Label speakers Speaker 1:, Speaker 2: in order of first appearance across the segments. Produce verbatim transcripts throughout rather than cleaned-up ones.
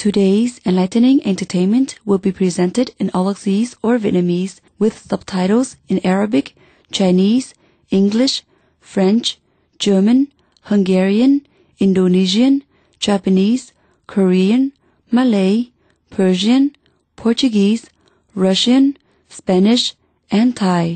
Speaker 1: Today's enlightening entertainment will be presented in Auxese or Vietnamese with subtitles in Arabic, Chinese, English, French, German, Hungarian, Indonesian, Japanese, Korean, Malay, Persian, Portuguese, Russian, Spanish, and Thai.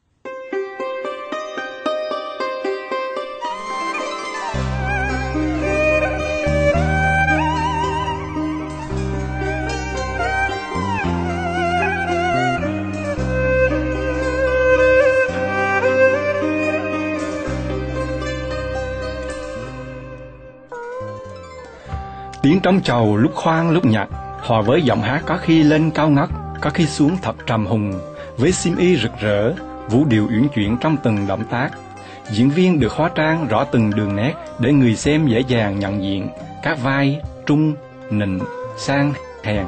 Speaker 2: Tiếng trống chầu lúc khoan lúc nhặt, hòa với giọng hát có khi lên cao ngất, có khi xuống thật trầm hùng, với xiêm y rực rỡ, vũ điệu uyển chuyển trong từng động tác. Diễn viên được hóa trang rõ từng đường nét để người xem dễ dàng nhận diện các vai trung, nịnh, sang, hèn.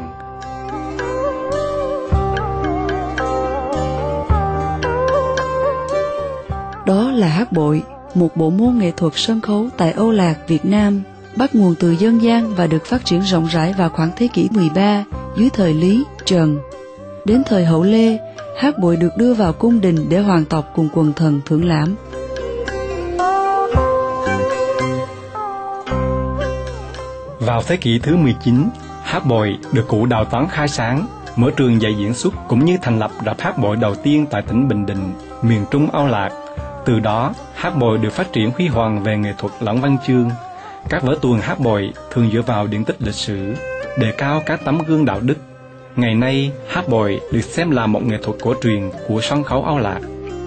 Speaker 1: Đó là hát bội, một bộ môn nghệ thuật sân khấu tại Âu Lạc, Việt Nam, bắt nguồn từ dân gian và được phát triển rộng rãi vào khoảng thế kỷ mười ba dưới thời Lý, Trần. Đến thời Hậu Lê, hát bội được đưa vào cung đình để hoàng tộc cùng quần thần thưởng lãm.
Speaker 2: Vào thế kỷ thứ mười chín, hát bội được cụ Đào Tấn khai sáng, mở trường dạy diễn xuất cũng như thành lập rạp hát bội đầu tiên tại tỉnh Bình Định, miền Trung Âu Lạc. Từ đó, hát bội được phát triển huy hoàng về nghệ thuật lẫn văn chương. Các vở tuồng hát bội thường dựa vào điển tích lịch sử, đề cao các tấm gương đạo đức. Ngày nay, hát bội được xem là một nghệ thuật cổ truyền của sân khấu Âu Lạc.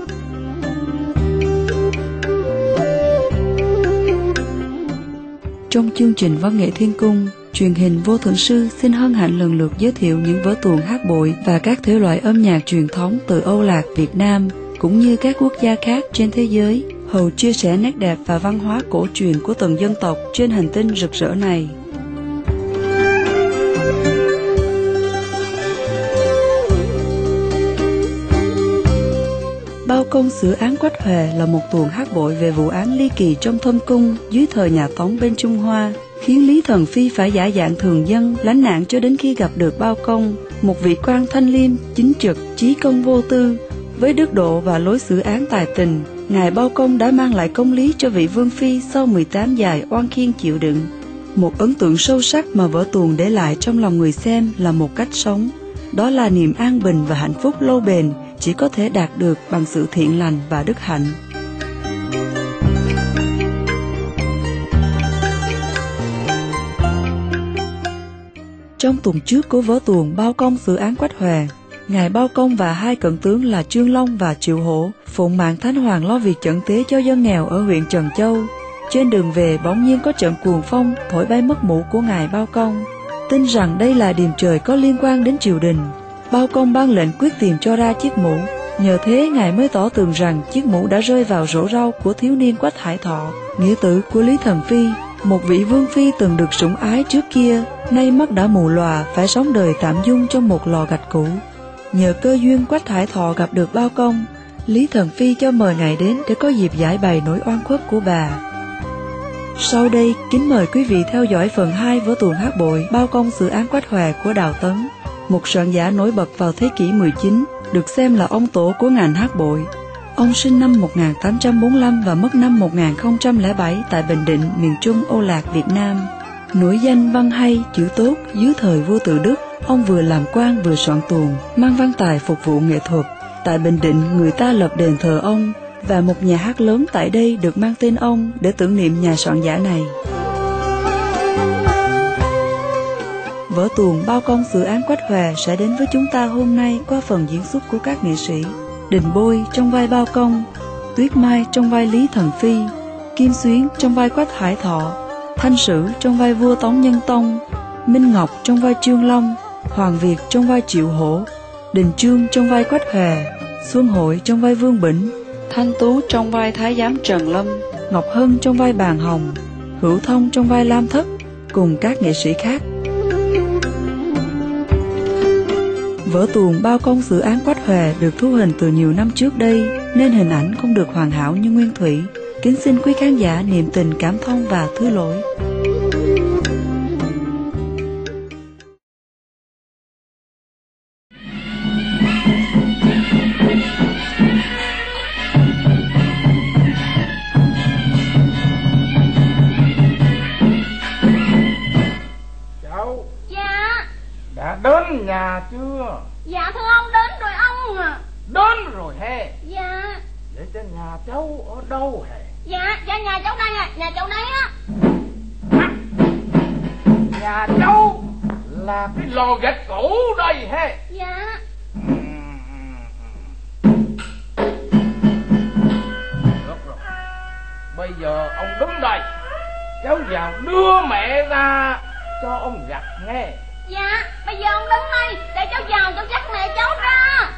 Speaker 1: Trong chương trình Văn nghệ Thiên Cung, truyền hình Vô Thượng Sư xin hân hạnh lần lượt giới thiệu những vở tuồng hát bội và các thể loại âm nhạc truyền thống từ Âu Lạc, Việt Nam, cũng như các quốc gia khác trên thế giới, hầu chia sẻ nét đẹp và văn hóa cổ truyền của từng dân tộc trên hành tinh rực rỡ này. Bao công xử án Quách Hòe là một tuồng hát bội về vụ án ly kỳ trong thâm cung dưới thời nhà Tống bên Trung Hoa, khiến Lý Thần Phi phải giả dạng thường dân lánh nạn cho đến khi gặp được Bao Công, một vị quan thanh liêm, chính trực, chí công vô tư. Với đức độ và lối xử án tài tình, Ngài Bao Công đã mang lại công lý cho vị vương phi sau mười tám dài oan khiên chịu đựng. Một ấn tượng sâu sắc mà vở tuồng để lại trong lòng người xem là một cách sống. Đó là niềm an bình và hạnh phúc lâu bền chỉ có thể đạt được bằng sự thiện lành và đức hạnh. Trong tuồng trước của vở tuồng Bao Công xử án Quách Hòe, Ngài Bao Công và hai cận tướng là Trương Long và Triệu Hổ phụng mạng Thánh Hoàng lo việc chẩn tế cho dân nghèo ở huyện Trần Châu. Trên đường về bỗng nhiên có trận cuồng phong thổi bay mất mũ của Ngài Bao Công. Tin rằng đây là điềm trời có liên quan đến triều đình, Bao Công ban lệnh quyết tìm cho ra chiếc mũ. Nhờ thế Ngài mới tỏ tường rằng chiếc mũ đã rơi vào rổ rau của thiếu niên Quách Hải Thọ, nghĩa tử của Lý Thần Phi, một vị vương phi từng được sủng ái trước kia, nay mắt đã mù lòa phải sống đời tạm dung trong một lò gạch cũ. Nhờ cơ duyên Quách Hải Thọ gặp được Bao Công, Lý Thần Phi cho mời ngài đến để có dịp giải bày nỗi oan khuất của bà. Sau đây, kính mời quý vị theo dõi phần hai vở tuồng hát bội Bao Công xử án Quách Hòe của Đào Tấn, một soạn giả nổi bật vào thế kỷ mười chín, được xem là ông tổ của ngành hát bội. Ông sinh năm một nghìn tám trăm bốn mươi lăm và mất năm một nghìn không trăm lẻ bảy tại Bình Định, miền Trung Âu Lạc, Việt Nam. Nổi danh văn hay, chữ tốt dưới thời vua Tự Đức, ông vừa làm quan vừa soạn tuồng, mang văn tài phục vụ nghệ thuật. Tại Bình Định, người ta lập đền thờ ông, và một nhà hát lớn tại đây được mang tên ông để tưởng niệm nhà soạn giả này. Vở tuồng Bao Công xử án Quách Hòe sẽ đến với chúng ta hôm nay qua phần diễn xuất của các nghệ sĩ Đình Bôi trong vai Bao Công, Tuyết Mai trong vai Lý Thần Phi, Kim Xuyến trong vai Quách Hải Thọ, Thanh Sử trong vai vua Tống Nhân Tông, Minh Ngọc trong vai Trương Long, Hoàng Việt trong vai Triệu Hổ, Đình Trương trong vai Quách Hòe, Xuân Hội trong vai Vương Bỉnh, Thanh Tú trong vai Thái giám Trần Lâm, Ngọc Hân trong vai Bàn Hồng, Hữu Thông trong vai Lam Thất, cùng các nghệ sĩ khác. Vở tuồng Bao Công xử án Quách Hòe được thu hình từ nhiều năm trước đây, nên hình ảnh không được hoàn hảo như nguyên thủy. Kính xin quý khán giả niệm tình cảm thông và thứ lỗi.
Speaker 3: đến nhà chưa?
Speaker 4: Dạ thưa ông, đến rồi ông à.
Speaker 3: Đến rồi he?
Speaker 4: Dạ.
Speaker 3: Vậy cho nhà cháu ở đâu he?
Speaker 4: Dạ, dạ nhà cháu đây à, nhà cháu đấy á.
Speaker 3: À, nhà cháu là cái lò gạch cũ đây he?
Speaker 4: Dạ.
Speaker 3: Được rồi, bây giờ ông đứng đây, cháu vào đưa mẹ ra cho ông gặp nghe.
Speaker 4: Dạ, bây giờ ông đứng đây để cháu vào cháu dắt mẹ cháu ra.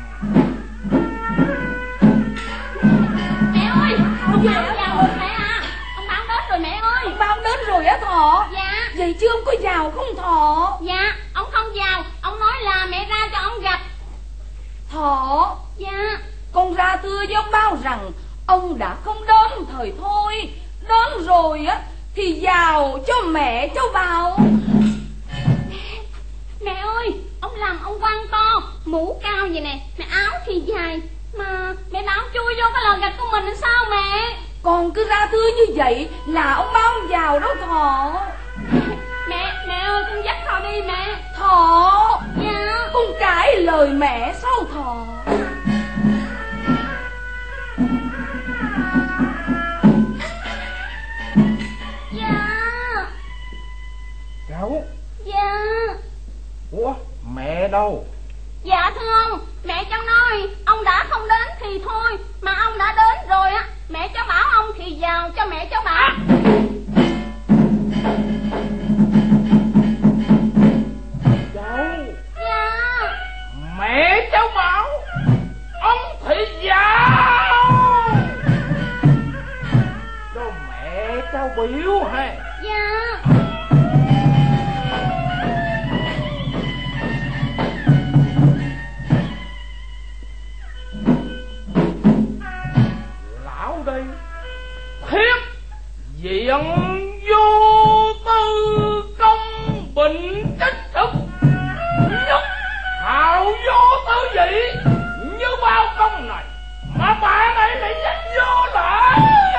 Speaker 4: Mẹ ơi, ông vào vào rồi mẹ à. Ông Báo đến rồi mẹ ơi.
Speaker 5: Ông Báo đến rồi á Thọ?
Speaker 4: Dạ.
Speaker 5: Vậy chứ ông có vào không Thọ?
Speaker 4: Dạ, ông không vào, ông nói là mẹ ra cho ông gặp.
Speaker 5: Thọ.
Speaker 4: Dạ.
Speaker 5: Con ra thưa với ông Báo rằng ông đã không đến thời thôi, đến rồi á thì vào cho mẹ cháu vào.
Speaker 4: Mẹ ơi, ông làm ông quan to, mũ cao vậy nè, mẹ áo thì dài, mà mẹ bảo chui vô cái lò gạch của mình là sao mẹ?
Speaker 5: Con cứ ra thưa như vậy là ông Báo vào đó Thọ.
Speaker 4: Mẹ, mẹ ơi, con dắt Thọ đi mẹ.
Speaker 5: Thọ.
Speaker 4: Dạ.
Speaker 5: Con cãi lời mẹ sao Thọ?
Speaker 4: Dạ.
Speaker 3: Cháu.
Speaker 4: Dạ.
Speaker 3: Ủa, mẹ đâu?
Speaker 4: Dạ thưa ông, mẹ cháu nói ông đã không đến thì thôi, mà ông đã đến rồi á, mẹ cháu bảo ông thì vào cho mẹ cháu bảo.
Speaker 3: Cháu.
Speaker 4: Dạ.
Speaker 3: Mẹ cháu bảo ông thì vào cho mẹ cháu biểu ha.
Speaker 4: Dạ.
Speaker 3: Lão đây thiết diện vô tư công bình trích thực, nhất hào vô tư vị như bao công này, mà bà này lại dắt vô lại.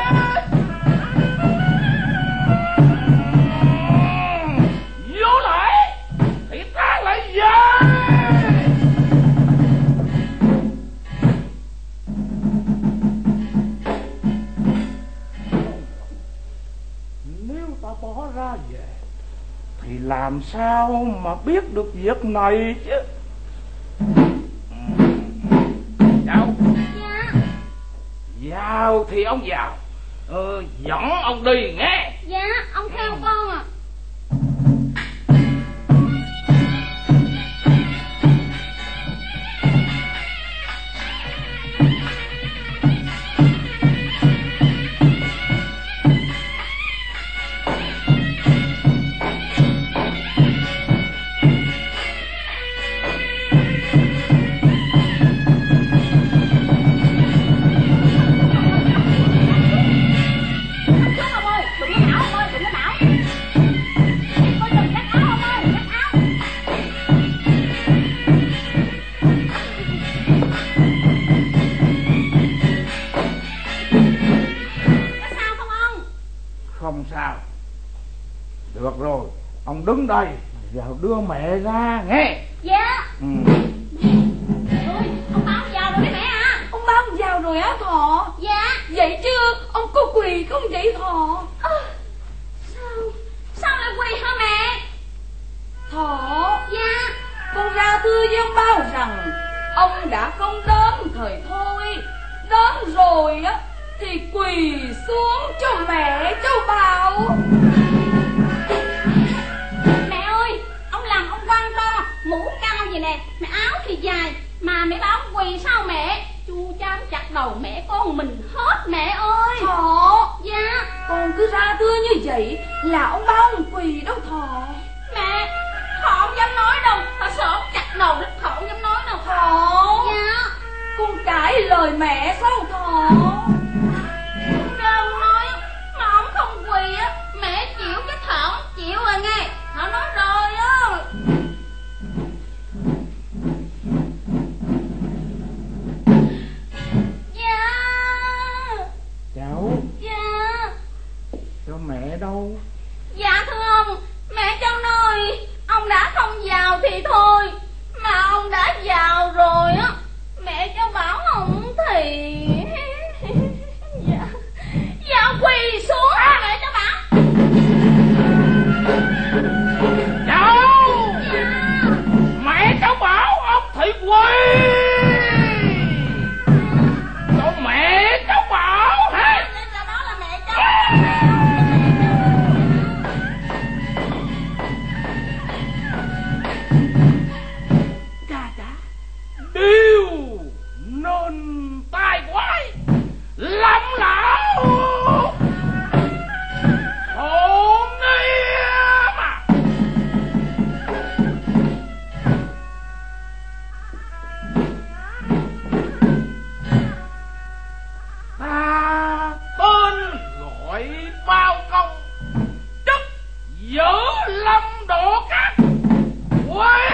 Speaker 3: Vô lại thì ta lại về. Nếu ta bỏ ra về thì làm sao mà biết được việc này chứ? Cháu.
Speaker 4: Dạ.
Speaker 3: Vào thì ông vào, ờ, dẫn ông đi nghe.
Speaker 4: Dạ, ông theo con à.
Speaker 3: Không sao. Được rồi, ông đứng đây vào đưa mẹ ra nghe.
Speaker 4: Dạ.
Speaker 3: Ừ.
Speaker 4: Mẹ ơi, ông Báo vào rồi đấy mẹ à.
Speaker 5: Ông Báo vào rồi á Thọ?
Speaker 4: Dạ.
Speaker 5: Vậy chứ ông có quỳ không vậy Thọ?
Speaker 4: À, sao sao lại quỳ hả mẹ?
Speaker 5: Thọ.
Speaker 4: Dạ.
Speaker 5: Con ra thưa với ông Báo rằng ông đã không đến thời thôi, đến rồi á thì quỳ xuống cho mẹ cháu bảo.
Speaker 4: Mẹ ơi, ông làm ông quan to, mũ cao vậy nè, mẹ áo thì dài, mà mẹ báo quỳ sao mẹ? Chu chám chặt đầu mẹ con mình hết mẹ ơi.
Speaker 5: Thọ.
Speaker 4: Dạ.
Speaker 5: Con cứ ra thưa như vậy là ông Báo ông quỳ đâu Thọ.
Speaker 4: Mẹ, Thọ không dám nói đâu, Thọ sợ ông chặt đầu đó, Thọ không dám nói đâu.
Speaker 5: Thọ.
Speaker 4: Dạ.
Speaker 5: Con cãi lời mẹ sao Thọ?
Speaker 4: Ông nói mà ông không quỳ á, mẹ chịu cái Thọ chịu rồi nghe. Thọ nói rồi á. Dạ.
Speaker 3: Cháu.
Speaker 4: Dạ.
Speaker 3: Cho mẹ đâu?
Speaker 4: Dạ thưa ông, mẹ cháu nói ông đã không vào thì thôi.
Speaker 5: Cha cha.
Speaker 3: Điều nên tai quái lâm lão hồn nghiêm à. Ta tên gọi Bao Công, chức giữ lâm độ các quê.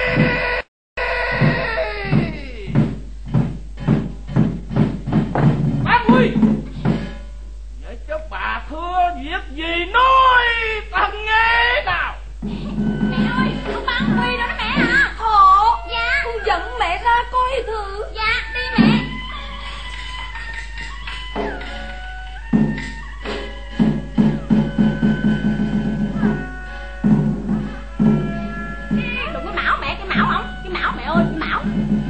Speaker 3: Bác Huy, vậy cho bà thưa việc gì nói ta nghe nào.
Speaker 4: Mẹ ơi, ông ba ông Huy đâu đó mẹ hả?
Speaker 5: Thọ.
Speaker 4: Dạ.
Speaker 5: Con dẫn mẹ ra coi thử.
Speaker 4: Dạ, đi mẹ. Đừng có mão mẹ, cái mão ổng, cái mão mẹ ơi, cái mão.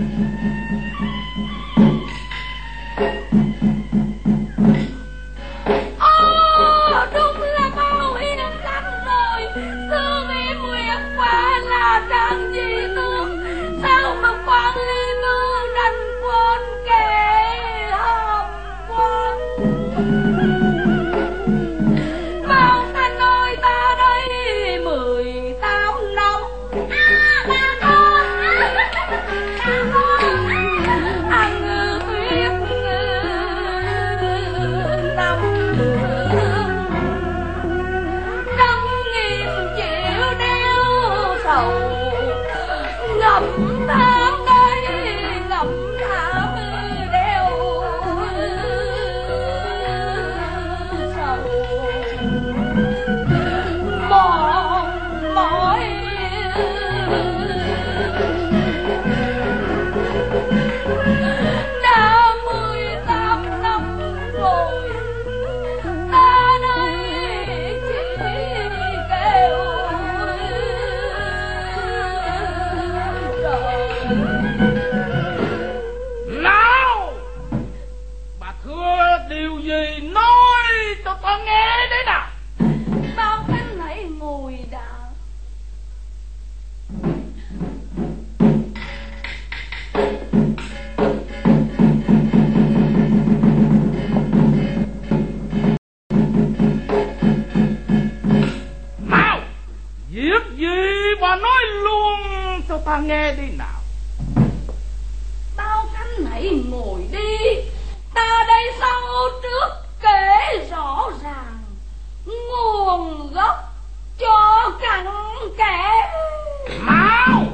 Speaker 5: Ồ, đúng là Bao Yên Lâm rồi. Thương em nguyệt quá là trang gì thương. Sao mà quan ly nữ đành quên kẻ hầm quan. Bao ta nói ta đây mười tám năm.
Speaker 4: À, ba con. Ba con.
Speaker 5: Ăn tuyết năm năm nghìn chịu đeo sầu. Ngậm thảm đây ngậm thảm đeo sầu. Mòn mỏi đã mười tám năm rồi. Ta đây chỉ kêu trời.
Speaker 3: Nào, bà thưa điều gì nói cho ta nghe đấy nào.
Speaker 5: Bao Khánh hãy ngồi đã.
Speaker 3: Nào, việc gì bà nói luôn cho ta nghe đi nào.
Speaker 5: Bao Khánh hãy ngồi đi. Ta đây sau trước kể rõ ràng nguồn gốc cho cặn kẽ.
Speaker 3: Mau.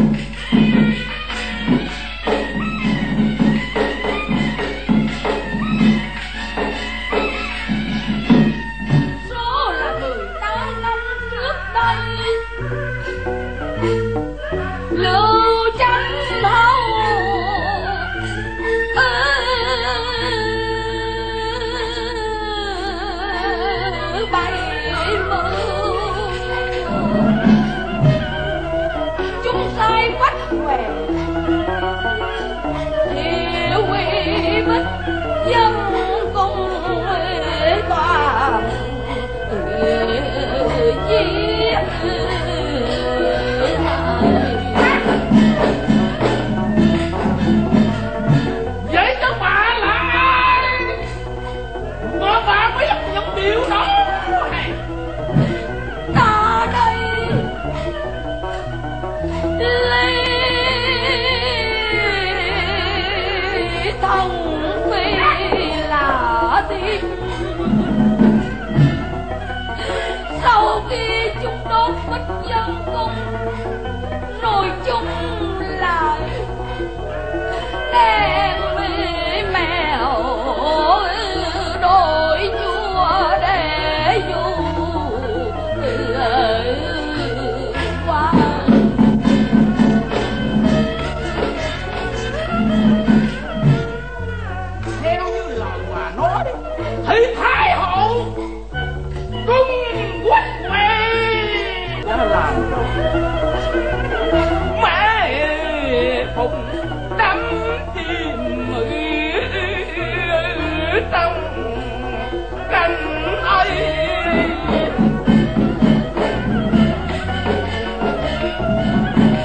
Speaker 5: Số là mười tám năm trước đây. Lưu Tranh Hầu bảy mươi. Chúng sai quách què thiệu uy bích dân cùng tòa giết.
Speaker 3: Vậy cho bà là ai mà bà biết những điều đó hay?
Speaker 5: Ta đây lấy thần phi là tiên. Sau khi chúng đốt bích dân cung rồi chúng lại đem mèo đổi chua để du qua.
Speaker 3: Theo như lời bà nói thì Thái hậu cung quách què đã làm mẹ phụng đắm chìm trong canh ấy.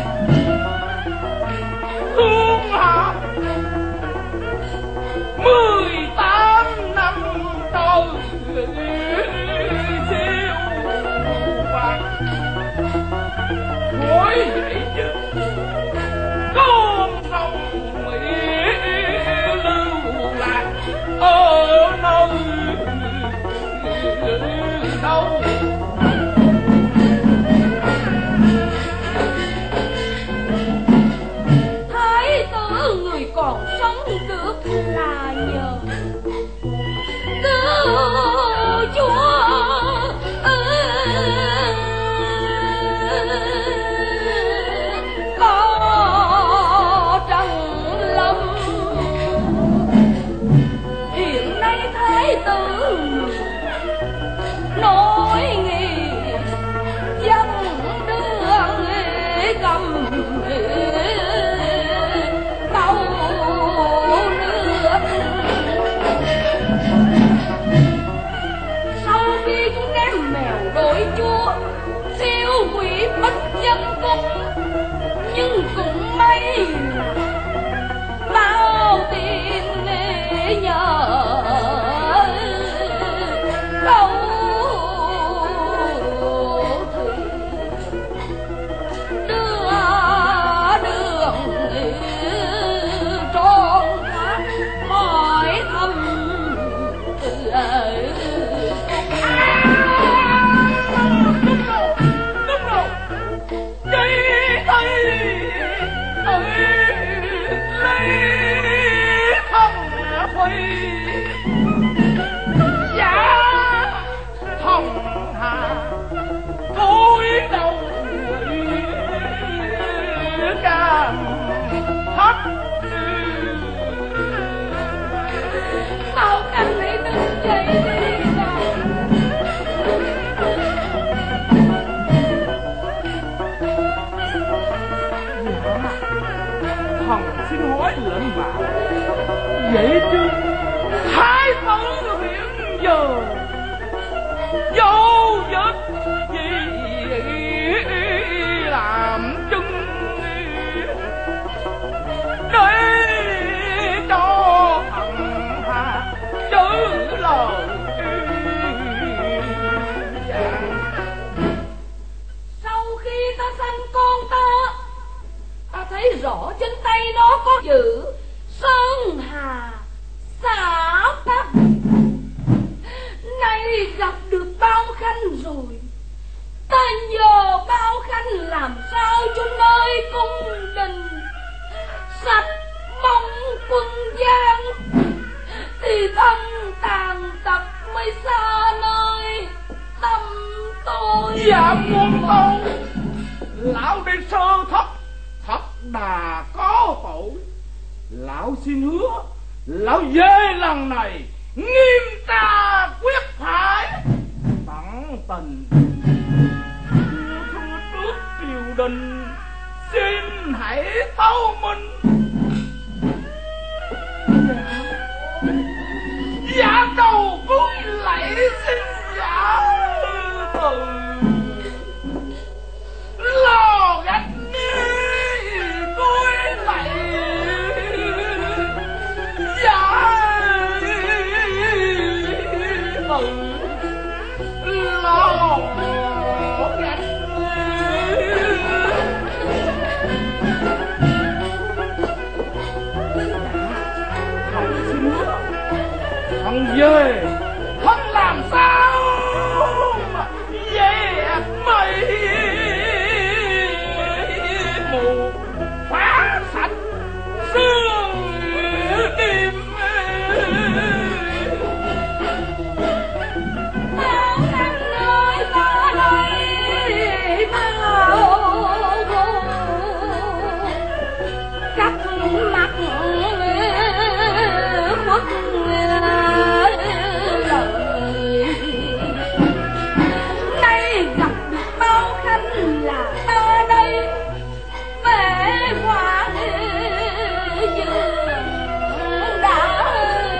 Speaker 3: xin hỏi lệnh bà, vậy chứ thái tử hiện giờ vô vết gì làm chứng để cho thằng Hà giữ lời.
Speaker 5: Sau khi ta sanh con ta, ta thấy rõ trên tay nó có chữ Sơn Hà xả pháp. Nay gặp được Bao Khanh rồi, ta nhờ Bao Khanh làm sao cho nơi cung đình sạch bóng quân gian, thì thân tàn tật mới xa nơi tâm tôi.
Speaker 3: Dạ muôn tâu, lão đi sơ thất thật đà có tội. Lão xin hứa lão về lần này nghiêm tra quyết phải tận tình. Thưa trước triều đình xin hãy tâu minh. Dạ, dạ đầu cúi lạy xin dạ từ lo gạch ni cúi lạy dạ từ lo gạch thằng về thân làm sao mà về mây mù phá sạch sương đêm.
Speaker 5: Bao Khanh ơi ta đây bao cắt mặt khuất lời. Nay gặp được Bao Khanh là ta đây bể hoa dường đã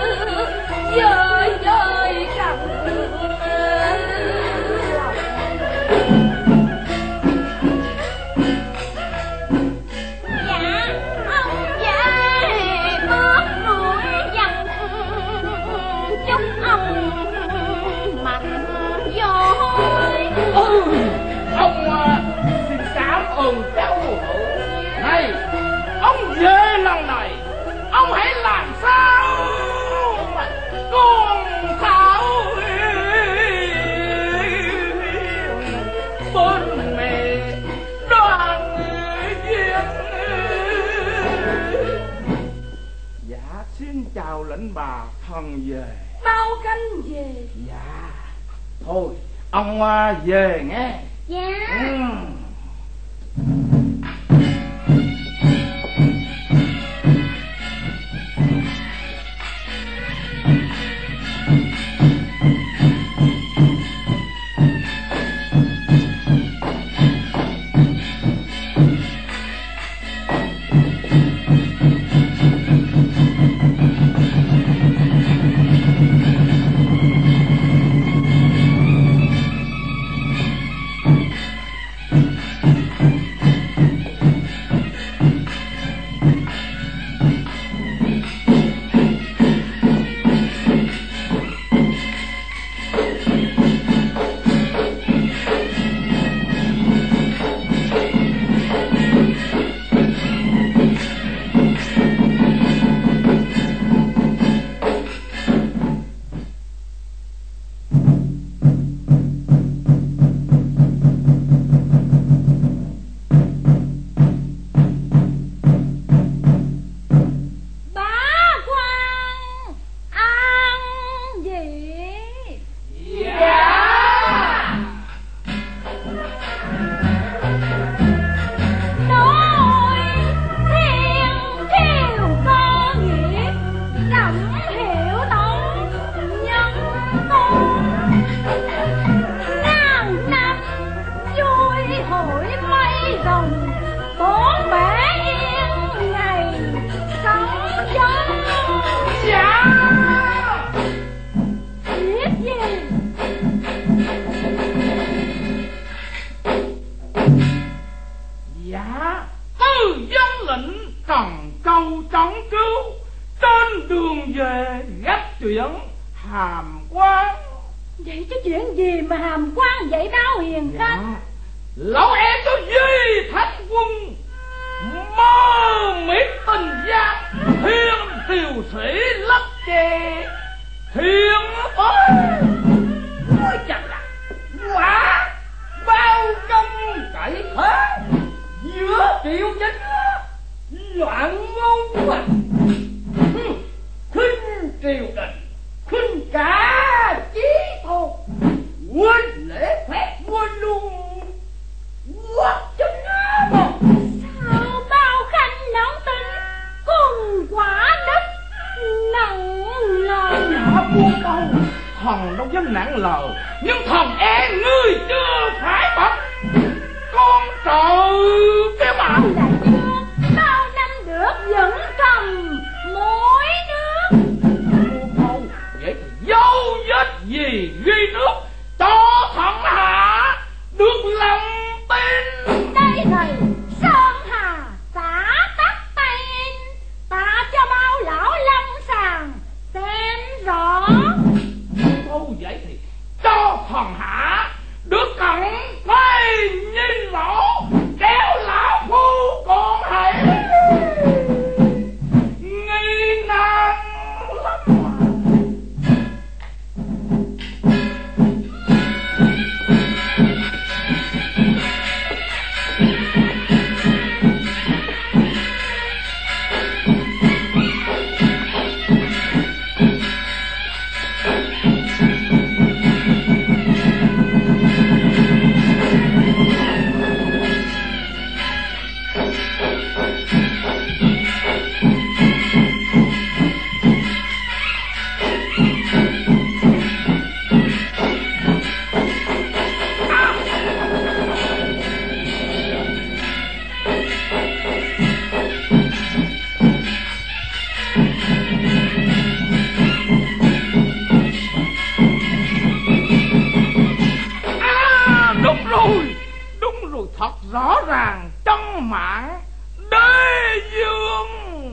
Speaker 5: dời dời cằm
Speaker 3: về lần này ông hãy làm sao mà con Thảo bên mẹ đoàn viên. Dạ xin chào lệnh bà, thần về.
Speaker 5: Bao Khanh về.
Speaker 3: Dạ thôi ông về nghe.
Speaker 4: Dạ.
Speaker 3: Ừ. về gấp chuyện hàm quan.
Speaker 5: Vậy chứ chuyện gì mà hàm quan vậy Bao Hiền
Speaker 3: Dạ,
Speaker 5: Khanh?
Speaker 3: lão em cho Duy Thánh Quân mơ miết tình gian, thiên triều sĩ lấp chè thiên ơi. Ôi chà là quả bao công cậy thế, giữa triều chính loạn ngôn à. Khinh triều đình, khinh cả chí thôn, quên lễ phép, quên luôn quốc chính mà.
Speaker 5: Sao Bao Khanh nóng tính cùng quả đất nặng lời?
Speaker 3: Dạ buông câu, thần đâu dám nặng lời, nhưng thần e ngươi chưa phải bậc con trợ cái bảo.
Speaker 5: Là chưa bao năm được vẫn cầm mỗi nước.
Speaker 3: Buông câu, vậy thì dấu vết gì ghi nước cho thần hạ được lòng tin.
Speaker 5: Đây này Sơn Hà xã tắc tay, ta cho Bao lão lâm sàng xem rõ.
Speaker 3: Câu vậy thì cho thần hạ được cẩn phải nhìn rõ, kéo lão phu còn hãy nghi nan lắm mà. Thật rõ ràng trong mạng đế dương.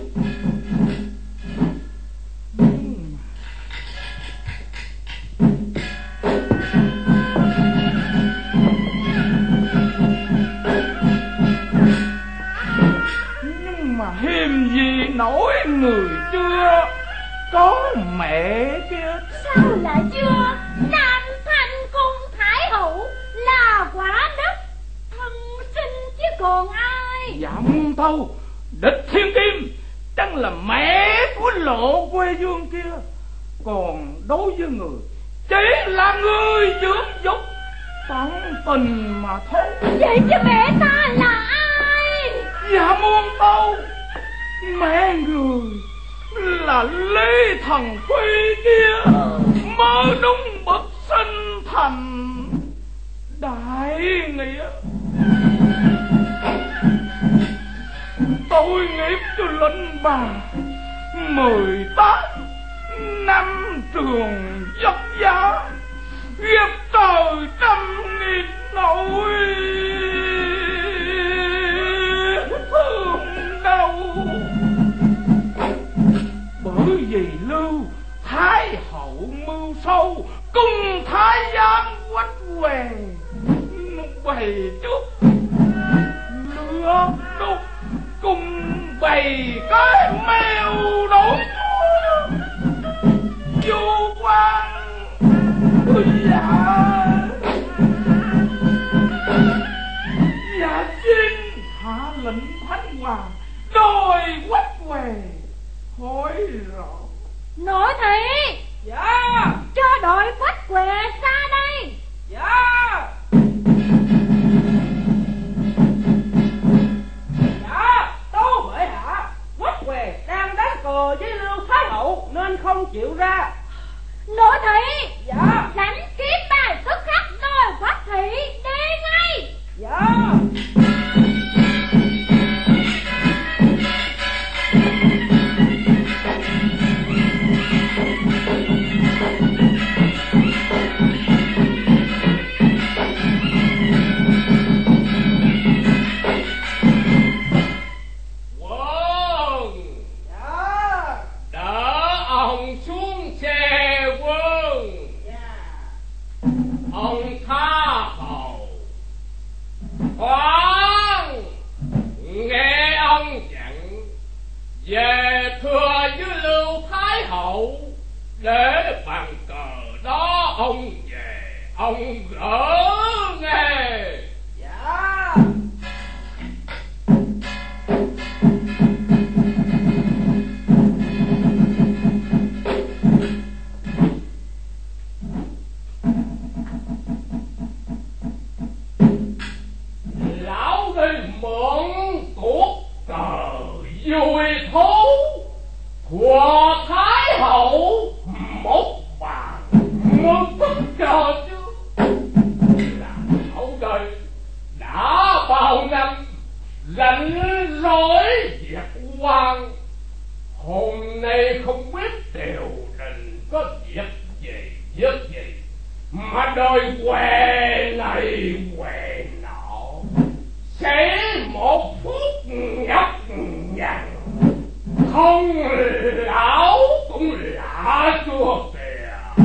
Speaker 3: Nhưng mà hiềm gì nổi người chưa có mẹ kia.
Speaker 5: Sao lại chưa? Nam Thanh Cung Thái Hậu là quả đất thân sinh chứ còn ai.
Speaker 3: Dặm thâu địch thiên kim chẳng là mẹ của lộ quê dương kia, còn đối với người chỉ là người dưỡng dục tận tình mà thôi.
Speaker 5: Vậy chứ mẹ ta là ai?
Speaker 3: Dạ muôn tâu, mẹ người là Lê Thần Phi kia, mơ đúng bậc sinh thành đại nghĩa. Tội nghiệp cho lệnh bà mười tám năm trường vất vả, ghép trời trăm nghìn nỗi thương đau. Bởi vì Lưu Thái Hậu mưu sâu cùng thái giám Quách Què bày trước lửa đốt cùng bày cái mèo đổi vô quan. Dạ dạ xin hạ lệnh Thánh Hoàng đòi Quách Què hỏi rõ.
Speaker 5: Nội thị.
Speaker 3: Dạ.
Speaker 5: Cho đội Quách Què xa đây.
Speaker 3: Dạ. Dạ tâu bệ hạ, Quách Què đang đánh cờ với Lưu Thái Hậu nên không chịu ra.
Speaker 5: Nội thị.
Speaker 3: Dạ.
Speaker 5: Lãnh kiếp tài xuất khắc đòi Quách thị đi ngay.
Speaker 3: Dạ. Để bàn cờ đó ông về, ông gỡ nghe.
Speaker 6: Dạ.
Speaker 3: Lão đi mượn cuộc cờ vui thú, thua Thái hậu một bàn mưu tất cho chứ. Là lão đây đã bao năm rảnh rỗi việc quan, hôm nay không biết triều đình có việc gì việc gì mà đòi què này què nọ, sẽ một phút nhọc nhằn, không lão cũng lạ chua kìa.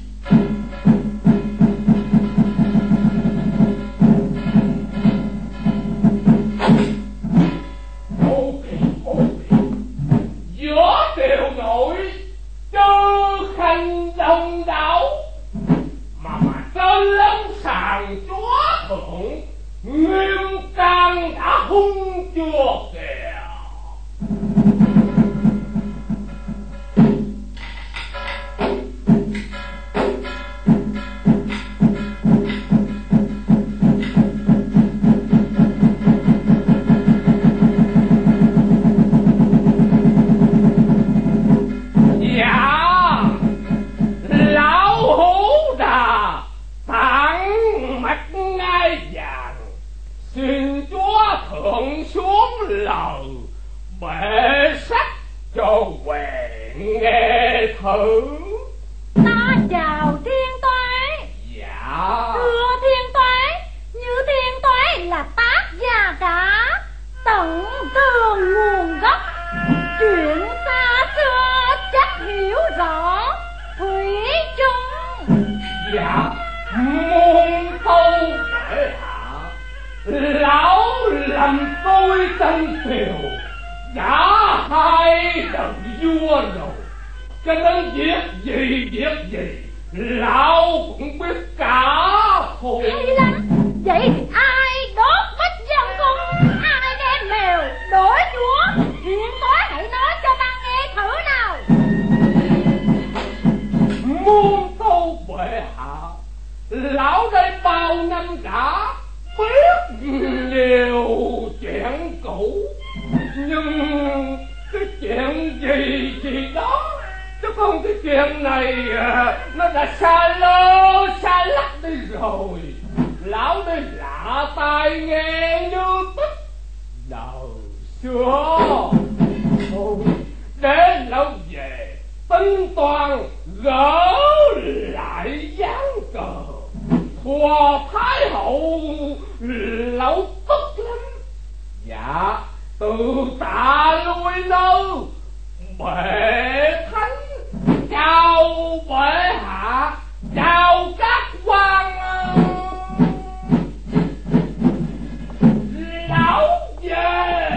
Speaker 3: Ok ok, giữa triều nội chư khanh đông đảo, mà mà trên lâm sàng chúa thượng nghiêm trang đã hung chưa kìa. Thượng xuống lầu bệ sách cho què nghe thử.
Speaker 5: Ta chào thiên toái.
Speaker 3: Dạ.
Speaker 5: Thưa thiên toái, như thiên toái là tác gia cả, tận tường nguồn gốc, chuyện xa xưa chắc hiểu rõ. Thủy chung.
Speaker 3: Dạ, muôn câu bệ hạ, lão làm tôi tranh triều đã hai đời vua rồi, cho nên việc gì việc gì lão cũng biết cả thôi.
Speaker 5: Hay lắm. Vậy thì ai đốt bách dân cung, ai đem mèo đổi chúa, chuyện tối hãy nói cho ta nghe thử nào.
Speaker 3: Muôn câu bệ hạ, lão đây bao năm đã biết nhiều chuyện cũ, nhưng cái chuyện gì gì đó, chứ không cái chuyện này nó đã xa lơ xa lắc đi rồi. Lão đây lạ tai nghe như tích đời xưa. Thôi để lão về tính toán gỡ lại ván cờ, thua Thái hậu lão tức lắm. Dạ từ tạ lui nơ bệ thánh, chào bệ hạ, chào các quan. Lão về.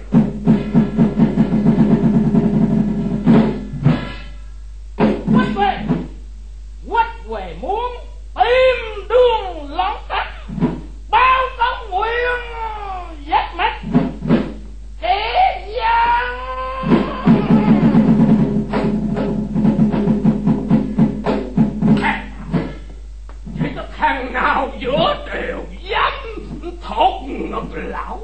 Speaker 3: Quách về, quách về muốn tìm đường lón tắt, bao công nguyện dắt mắt thế gian. Chỉ có thằng nào giữa triều dám thốt ngực lão.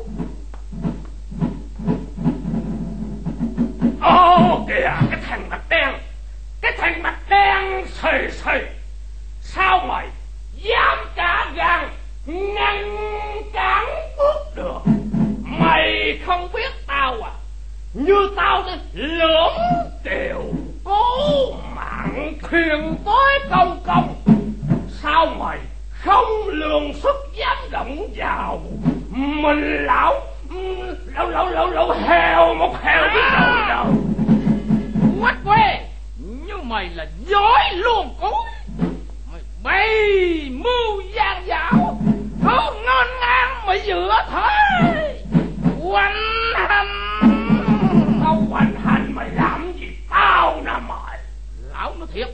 Speaker 3: Ô kìa, cái thằng mặt đen, cái thằng mặt đen xì xì, sao mày dám cả gan ngăn cản bước được? Mày không biết tao à, như tao đây lưỡng triều cố mạng thuyền tới công công, sao mày không lường sức dám động vào mình lão lão lão lão lão heo một heo biết đâu đâu. Quách quê, như mày là giỏi luôn cối, mày bay mưu gian dảo, không ngon ngang mà giữa thế hoành hành. Tao hoành hành mày làm gì tao nè mày. Lão nói thiệt,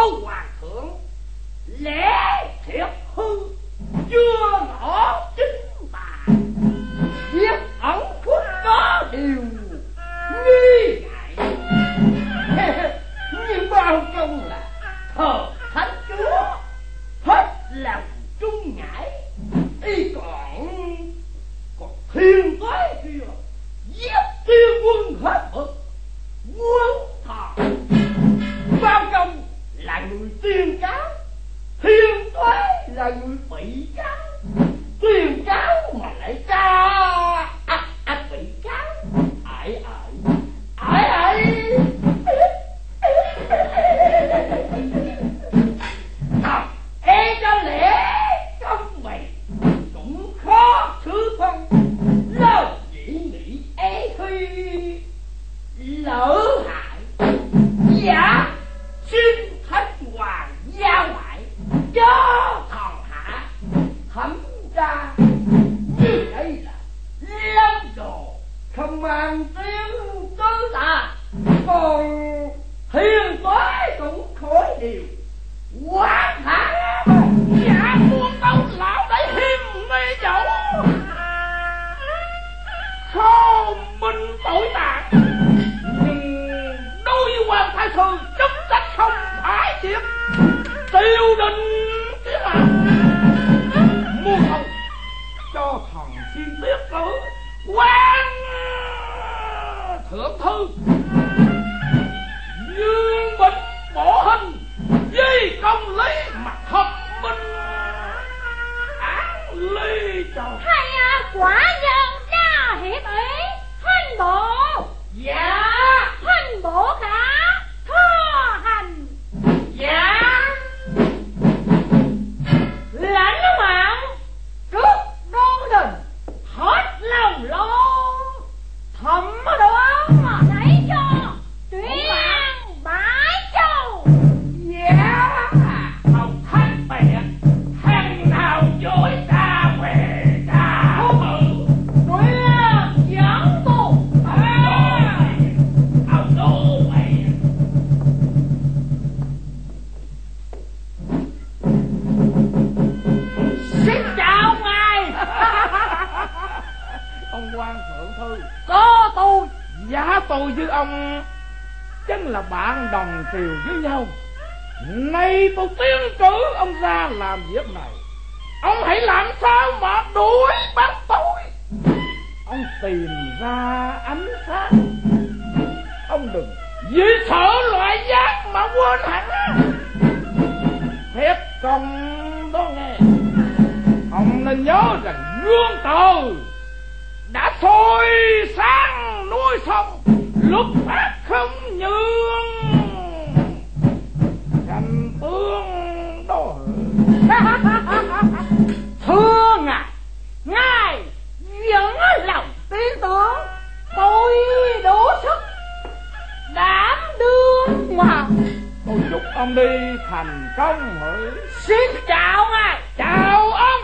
Speaker 3: tố hoàng thượng lẽ thiệt hư chưa ngỏ chính tà, giết ẩn khuất đó điều nghi ngại. Nhưng bao công là thờ thánh chúa hết lòng trung ngãi, y còn còn thiên toái kia giết tiên quân hết mực quân thọ. Bao công là người tiên cáo, thiên toái là người bị cáo. Tiên cáo mà lại ca ác ác bị cáo, ải ải ải ải. Nào e cho lẽ công mày cũng khó thứ phân, lo chỉ nghĩ e khi lỡ hại. Dạ xin thánh hoàng giao lại cho thần hạ thẩm tra, như đây là lâm đồ không mang tiếng tứ tà, còn thiên toái cũng khỏi điều quán hả. Dạ muôn đâu lão để hiêm nghi dẫu sao mình tội tạng, nhưng đối với quan thái sư chúng ta không phải việc tiêu đình chứ là muôn không cho thần xin tiết cử quan thượng thư dương binh bổ hình với công lý mà thập minh án ly cho.
Speaker 4: Hay à, quả nhân ra hiệp ý hình bộ.
Speaker 3: Dạ
Speaker 4: Hình bộ khả thơ hành.
Speaker 3: dạ.
Speaker 4: Lãnh mạng trước đôn đình hết lòng lo thẩm đoán mà lấy cho tuyên bái châu.
Speaker 3: Dạ ông thánh bè thằng nào dối ta về ta tự
Speaker 4: Tuyên dẫn tu
Speaker 3: ông đô mày.
Speaker 4: xin chào ngài.
Speaker 3: Ông quan thượng thư có tôi giá tôi với ông chân là bạn đồng triều với nhau. Nay tôi tiến cử ông ra làm việc này, ông hãy làm sao mà đuổi bắt tôi. Ông tìm ra ánh sáng, ông đừng vì sợ loại giác mà quên hẳn phép công đó nghe. Ông nên nhớ rằng gương từ đã soi sáng núi sông, lúc phát không nhường thành tướng đó.
Speaker 4: Thưa ngài, ngài vẫn lòng tin tưởng tôi đủ sức đảm đương mà.
Speaker 3: Tôi chúc ông đi thành công hỡi.
Speaker 4: Xin chào ngài.
Speaker 3: Chào ông.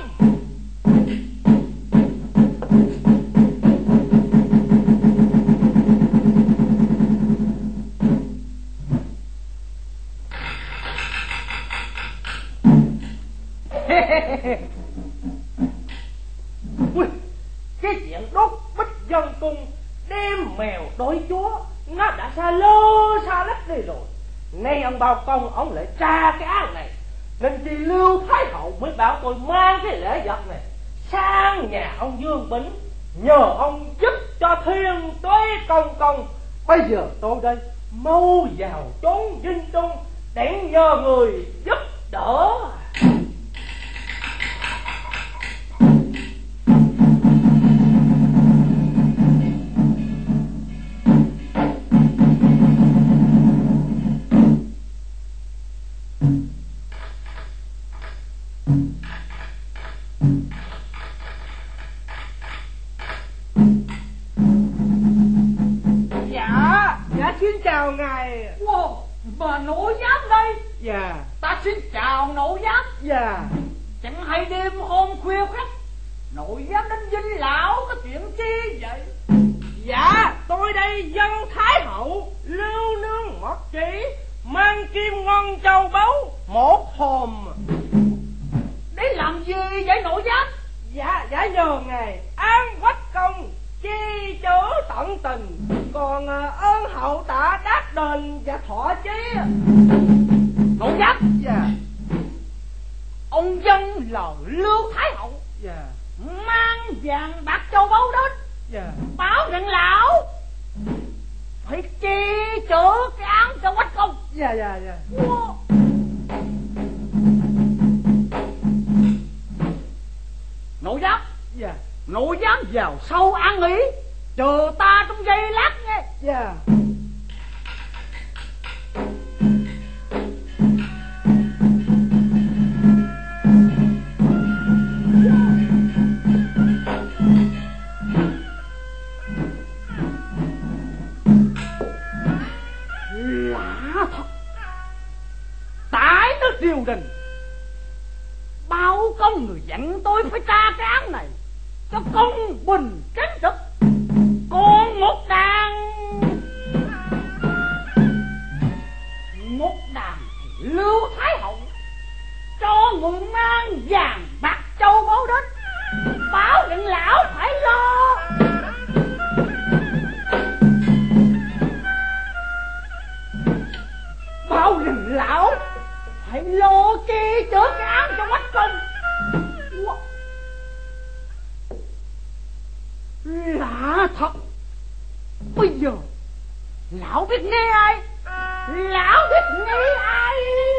Speaker 3: Ui, cái chuyện đốt bích dân cung đem mèo đối chúa nó đã xa lô xa lách đi rồi. Nay ông bao công ông lại tra cái án này, nên chị Lưu Thái Hậu mới bảo tôi mang cái lễ vật này sang nhà ông Dương Bính, nhờ ông giúp cho thiên tuế công công. Bây giờ tôi đây mau vào chốn dinh trung để nhờ người giúp đỡ. Dạ, dạ xin chào ngài.
Speaker 4: Wow, mà nội giám đây.
Speaker 3: Dạ.
Speaker 4: Ta xin chào nội giám.
Speaker 3: Dạ.
Speaker 4: Chẳng hay đêm hôm khuya khoắt nội giám đến dinh lão có chuyện chi vậy?
Speaker 3: Dạ, tôi đây dân Thái Hậu Lưu Nương Ngọc Trí mang kim ngân châu báu một hòm.
Speaker 6: Để làm gì vậy nội giám?
Speaker 3: Dạ, dạ nhờ ngài an quách công chi chớ tận tình, còn ơn hậu tạ đáp đền và thọ chí.
Speaker 6: Nội giám?
Speaker 3: Dạ.
Speaker 6: Ông dân là Lưu Thái Hậu.
Speaker 3: Dạ.
Speaker 6: Mang vàng bạc châu báu đến.
Speaker 3: Dạ.
Speaker 6: Báo rằng lão phải chi chữa cái án cho quách công.
Speaker 3: Dạ dạ dạ.
Speaker 6: Wow. Nội giám?
Speaker 3: Dạ.
Speaker 6: Nội giám vào sâu ăn nghỉ, chờ ta trong giây lát nghe.
Speaker 3: Dạ.
Speaker 6: Lạ thật, tại nó triều đình bao công người dặn tôi phải tra cái án này cho công bình chính trực, còn một đàn một đàn Lưu Thái Hậu cho người mang vàng bạc châu báu đến, báo rằng lão phải lo. Báo rằng lão phải lo chi chữa cái án cho quách công. Lạ thật, bây giờ lão biết nghe ai? Lão biết nghe ai?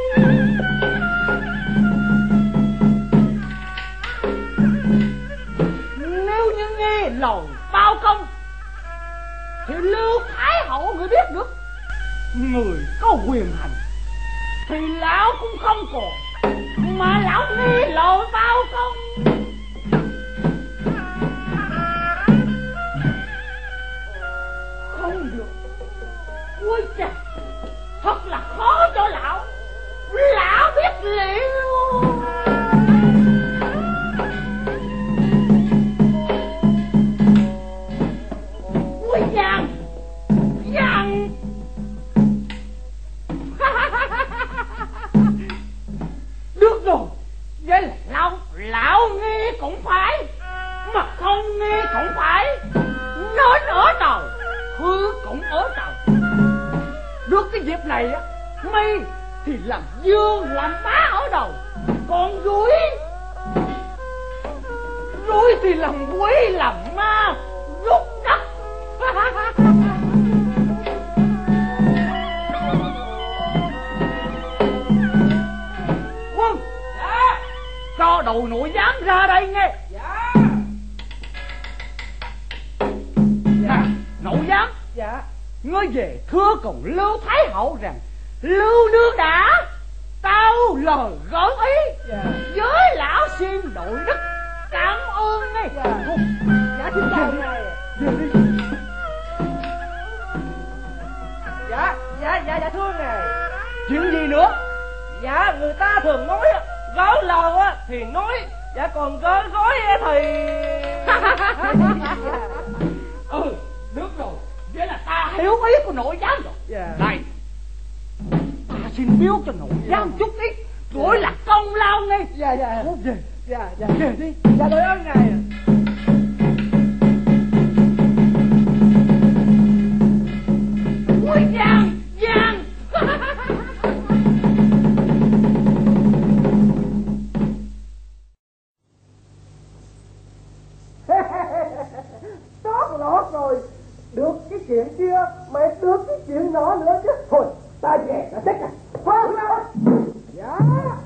Speaker 6: Nếu như nghe lời bao công thì Lưu Thái Hậu người biết được, người có quyền hành thì lão cũng không còn, mà lão nghe lời bao công. Không được, ôi chà, thật là khó cho lão. Lão biết liền luôn. Ôi Giang, Giang. Được rồi, vậy là lão, lão nghe cũng phải, mà không nghe cũng phải. Nên ở đầu, hư cũng ở đầu. Được cái dịp này á, mi thì làm dương làm bá ở đầu, còn rủi rủi thì làm quỷ làm ma rút đất. Quân, dạ. Cho đầu nội giám ra đây nghe.
Speaker 3: Dạ.
Speaker 6: Dạ. Nội giám.
Speaker 3: Dạ.
Speaker 6: Ngươi về thưa cùng Lưu Thái Hậu rằng Lưu Nương đã tao lời gợi ý.
Speaker 3: Dạ.
Speaker 6: Với lão xin đội đức cảm ơn nghe.
Speaker 3: Dạ. Dạ xin chào ngài. Dạ, dạ, dạ, dạ thưa ngài.
Speaker 6: Chuyện gì nữa?
Speaker 3: Dạ, người ta thường nói gỡ lờ á thì nói, dạ còn gỡ gói thì...
Speaker 6: Ừ, được rồi, vậy là ta hiểu ý của nội giám rồi.
Speaker 3: Dạ.
Speaker 6: Này, ta xin biếu cho nội giám chút ít, gọi là công lao nghe.
Speaker 3: Dạ, dạ.
Speaker 6: Về.
Speaker 3: Dạ, dạ. Về đi. Dạ, đội ơn ngài.
Speaker 6: Ôi Giang, Giang.
Speaker 3: Tốt lọt rồi. Được cái chuyện kia mà được cái chuyện đó nữa chứ. Thôi ta về là thích à. Thôi nào. Dạ.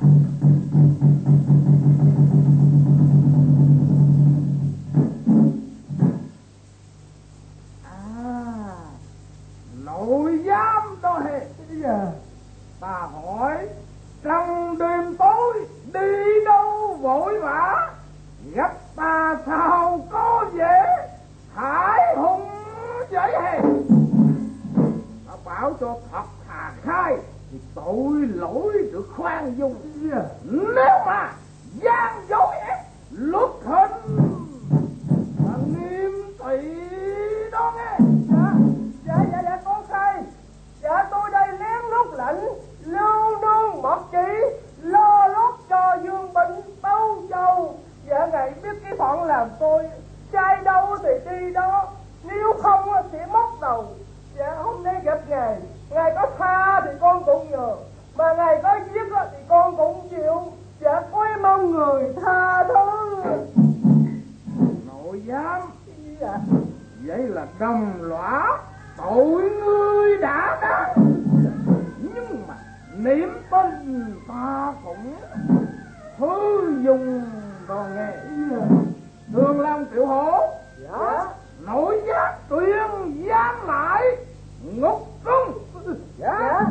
Speaker 3: À, nội giám đó hề. Dạ. Ta hỏi trong đêm tối đi đâu vội vã, gặp ta sao có dễ hải hùng vậy hề. Ta bảo cho thật thà khai thì tội lỗi được khoan dung. Yeah. Nếu mà gian dối ép luật hình là nghiêm trị đó nghe. Dạ, dạ, dạ, dạ con khai. Dạ tôi đây lén lút lại
Speaker 7: ảnh lưu nương mất chỉ, lo lót cho dương bệnh bao châu. Dạ ngài biết cái phận làm tôi trai đâu thì đi đó, nếu không thì mất đầu. Dạ hôm nay gặp ngài, ngài có tha thì con cũng nhờ, mà ngài có giết thì con cũng chịu. Dạ quý mong người tha thứ.
Speaker 6: Nội giám.
Speaker 7: Dạ.
Speaker 6: Vậy là đồng lõa tội ngươi đã đắc, nhưng mà niệm tin ta cũng thứ dùng rồi nghe. Thường Long Triệu Hổ.
Speaker 7: Dạ.
Speaker 6: Nội giác tuyên giam lại ngục cung.
Speaker 7: Dạ. Dạ.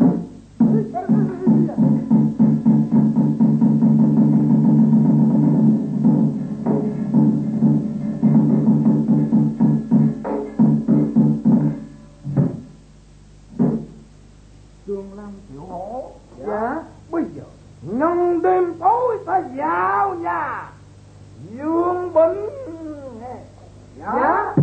Speaker 6: Thường Long Triệu Hổ.
Speaker 7: Dạ.
Speaker 6: Bây giờ nhân đêm tối ta vào nhà Dương Bính. Dạ.
Speaker 7: Dạ.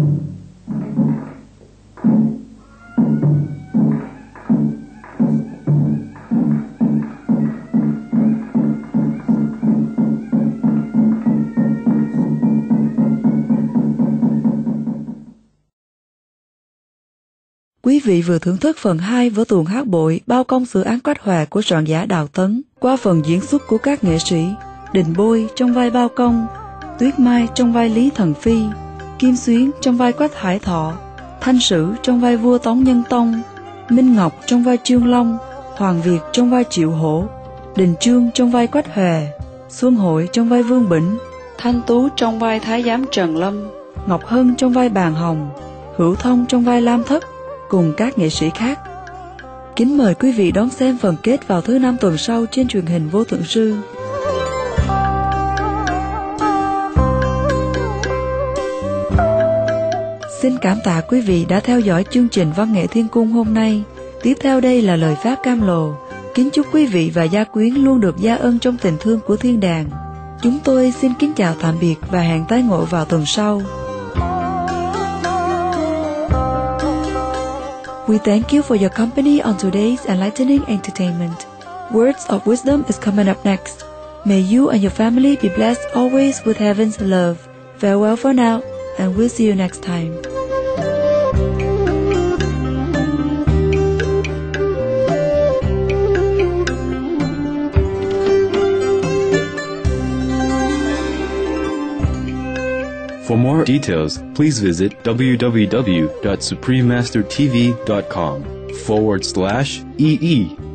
Speaker 1: Quý vị vừa thưởng thức phần hai vở tuồng hát bội Bao công xử án Quách Hòa của soạn giả Đào Tấn qua phần diễn xuất của các nghệ sĩ Đình Bôi trong vai Bao Công, Tuyết Mai trong vai Lý Thần Phi, Kim Xuyến trong vai Quách Hải Thọ, Thanh Sử trong vai vua Tống Nhân Tông, Minh Ngọc trong vai Trương Long, Hoàng Việt trong vai Triệu Hổ, Đình Trương trong vai Quách Hòa, Xuân Hội trong vai Vương Bỉnh, Thanh Tú trong vai Thái giám Trần Lâm, Ngọc Hân trong vai Bàn Hồng, Hữu Thông trong vai Lam Thất, cùng các nghệ sĩ khác. Kính mời quý vị đón xem phần kết vào thứ năm tuần sau trên truyền hình Vô Thượng Sư. Xin cảm tạ quý vị đã theo dõi chương trình Văn nghệ Thiên Cung hôm nay. Tiếp theo đây là lời pháp cam lồ. Kính chúc quý vị và gia quyến luôn được gia ân trong tình thương của thiên đàng. Chúng tôi xin kính chào tạm biệt và hẹn tái ngộ vào tuần sau. We thank you for your company on today's enlightening entertainment. Words of wisdom is coming up next. May you and your family be blessed always with heaven's love. Farewell for now, and we'll see you next time.
Speaker 8: For more details, please visit www.suprememastertv.com forward slash EE.